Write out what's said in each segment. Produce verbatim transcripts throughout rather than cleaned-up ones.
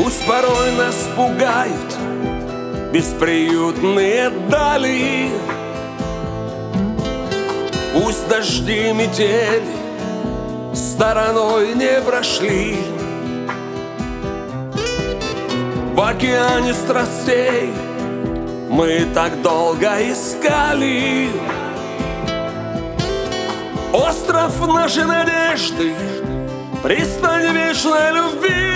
Пусть порой нас пугают бесприютные дали, пусть дожди метели стороной не прошли. В океане страстей мы так долго искали остров нашей надежды, пристань вечной любви.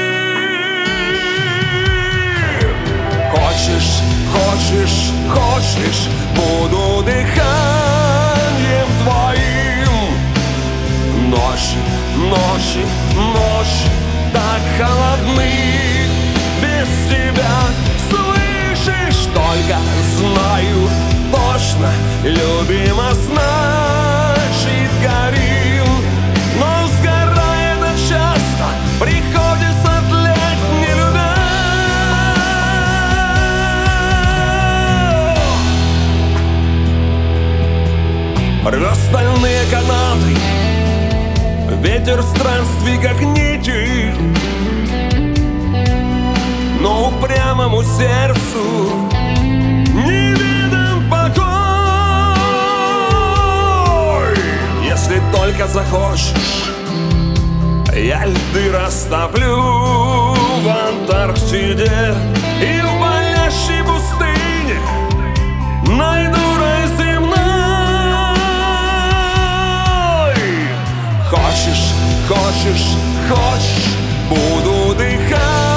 Хочешь, хочешь, хочешь, буду дыханием твоим. Ночи, ночи, ночи так холодны без тебя. Слышишь, только знаю точно, любима, значит горим. Но сгорая так часто, приходится тлеть не любя. Рвет стальные канаты, ветер странствий как нити, но упрямому сердцу неведом покой. Если только захочешь, я льды растоплю в Антарктиде и в болящей пустыне найду рай земной. Хочешь, хочешь, хочешь, буду дыханием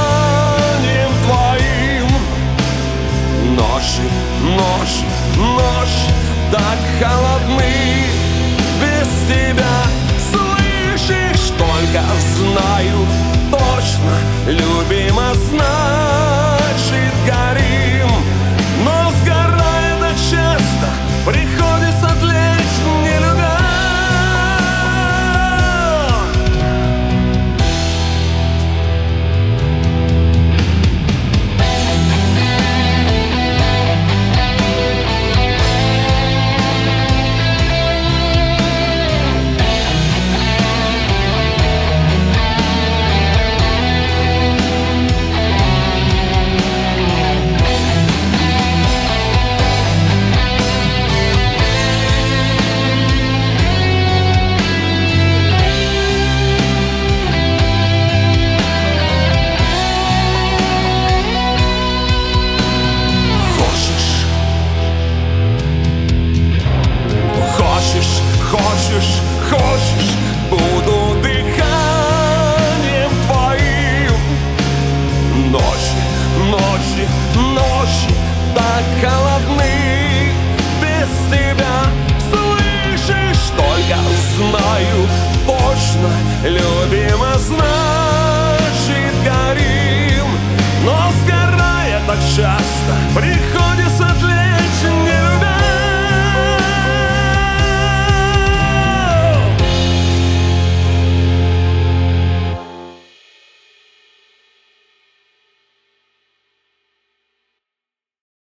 твоим. Ночи, ночи, ночи так холодны без тебя. Слышишь, только знаю точно, любима, значит горим. Но сгорая так часто, приходится тлеть не любя. Хочешь, хочешь, буду дыханием твоим. Ночи, ночи, ночи так холодны без тебя. Слышишь, только знаю точно, любима, значит горим. Но сгорая так часто,